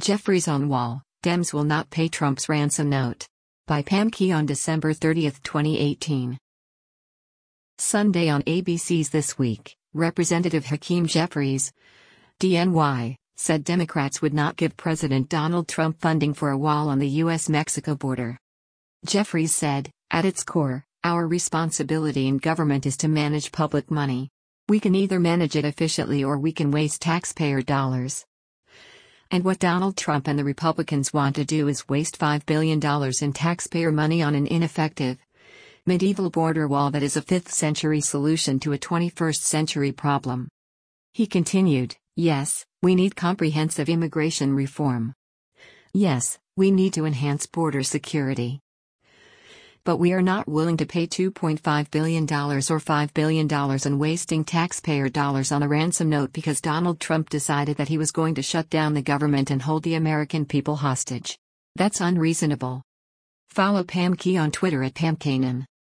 Jeffries on wall, Dems will not pay Trump's ransom note. By Pam Key on December 30, 2018. Sunday on ABC's This Week, Representative Hakeem Jeffries, DNY, said Democrats would not give President Donald Trump funding for a wall on the U.S.-Mexico border. Jeffries said, "At its core, our responsibility in government is to manage public money. We can either manage it efficiently or we can waste taxpayer dollars. And what Donald Trump and the Republicans want to do is waste $5 billion in taxpayer money on an ineffective, medieval border wall that is a 5th-century solution to a 21st-century problem." He continued, "Yes, we need comprehensive immigration reform. Yes, we need to enhance border security. But we are not willing to pay $2.5 billion or $5 billion on wasting taxpayer dollars on a ransom note because Donald Trump decided that he was going to shut down the government and hold the American people hostage. That's unreasonable." Follow Pam Key on Twitter at PamKanan.